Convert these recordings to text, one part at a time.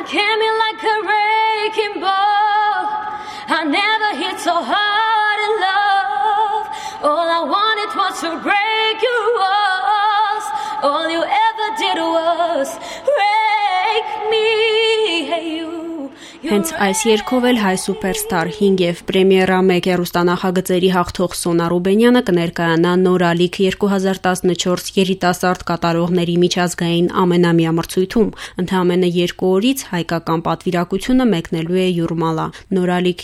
came in like a wrecking ball. I never hit so hard in love. All I wanted was to break your walls. All you ever did was break me. Hey, you. Հենց այս երգով էլ հայ սուպերստար 5 եւ պրեմիերա 1 հեռուստանախագծերի հաղթող Սոնա Ռուբենյանը կներկայանա Նորալիք 2014 երիտասարդ կատարողների միջազգային ամենամյա մրցույթում։ Ընդամենը 2 օրից հայկական պատվիրակությունը մեկնելու է Յուրմալա։ Նորալիք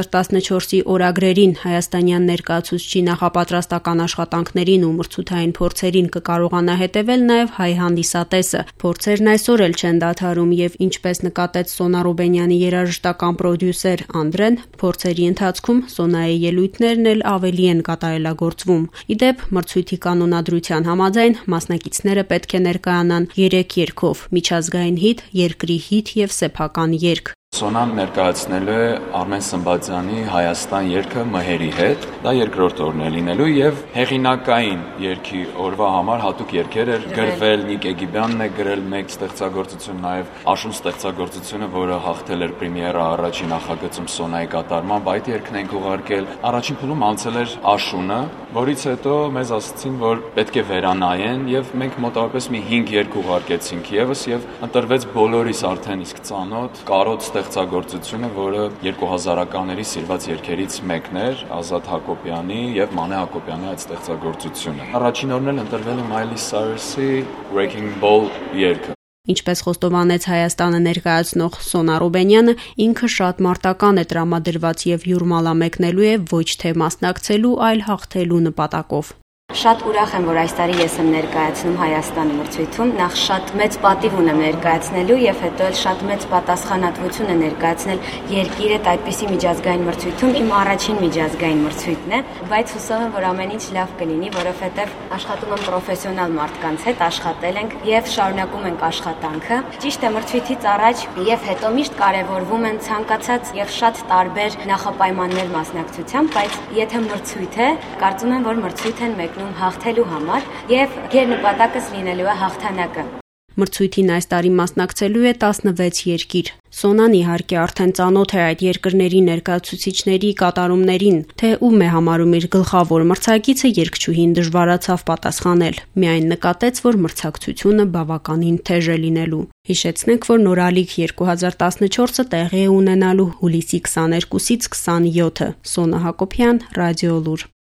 2014-ի օրագրերին հայաստանյան ներկայացուցչի նախապատրաստական աշխատանքներին ու մրցութային փորձերին կկարողանա հետևել նաեւ հայ հանդիսատեսը։ Փորձերն այսօր էլ չեն դադարում եւ ինչպես նկատեց Սոնա Ռուբենյանի երաժշտական պրոդյուսեր Անդրեն, փորձերի ընթացքում Սոնայի ելույթներն էլ ավելի են կատարելագործվում։ Իդեպ մրցույթի կանոնադրության համաձայն մասնակիցները պետք է ներկայանան 3 երգով՝ միջազգային հիթ, երկրի հիթ եւ սեփական երգ։ Սոնան ներկայացնելու է Արմեն Սմբատյանի Հայաստան երգը Մհերի հետ, դա երկրորդ օրն է լինելու եւ հեղինակային երգի օրվա համար հատուկ երգեր էր գրվել, Նիկ Էգիբյանն է գրել մեկ ստեղծագործություն, նաեւ Աշուն ստեղծագործությունը, որը հաղթել էր պրեմիերա առաջին նախագծում Սոնայի կատարմամբ, այդ երգն ենք ուղարկել։ Առաջին փուլում անցել էր Աշունը, որից հետո մեզ ասացին, որ պետք է վերանայեն եւ մենք մոտավորապես մի 5 երգ ուղարկեցինք եւս եւ ընտրվեց բոլորիս արդեն իսկ ծանոթ Կարոտ ստեղծագործությունը, որը 2000-ականների սիրված երգերից մեկն էր, Ազատ Հակոբյանի եւ Մանե Հակոբյանի այդ ստեղծագործությունը։ Առաջին օրն էլ ընտրվել է Miley Cyrus-ի Wrecking Ball երգը։ Ինչպես խոստովանեց Հայաստանը ներկայացնող Սոնա Ռուբենյանը, ինքը շատ մարտական է տրամադրված եւ Յուրմալա մեկնելու է ոչ թե մասնակցելու, այլ հաղթելու նպատակով։ Շատ ուրախ եմ, որ այս տարի ես եմ ներկայացնում Հայաստանի մրցույթում, նախ շատ մեծ պատիվ ունեմ ներկայացնելու եւ հետո էլ շատ մեծ պատասխանատվություն է ներկայացնել երկիրդ այդպիսի միջազգային մրցույթում, իմ առաջին միջազգային մրցույթն է, բայց հուսով եմ, որ ամեն ինչ լավ կլինի, որովհետեւ աշխատում եմ պրոֆեսիոնալ մարդկանց հետ, աշխատել ենք եւ շարունակում ենք աշխատանքը։ Ճիշտ է, մրցույթից առաջ եւ հետո միշտ կարեւորվում են ցանկացած եւ շատ տարբեր նախապայմաններ մասնակցությամբ, բայց եթե մրցույթ է, կարծում եմ, որ մրցույթ են մեկ հաղթելու համար եւ գերնպատակս լինելու է հաղթանակը։ Մրցույթին այս տարի մասնակցելու է 16 երկիր։ Սոնան իհարկե արդեն ծանոթ է այդ երկրների ներկայացուցիչների կատարումներին, թե ում է համարում իր գլխավոր մրցակիցը երգչուհին դժվարացավ պատասխանել։ Միայն նկատեց, որ մրցակցությունը բավականին թեժ է լինելու։ Հիշեցնենք, որ Նորալիք 2014-ը տեղի է ունենալու հուլիսի 22-ից 27-ը։ Սոնա Հակոբյան, Ռադիոլուր։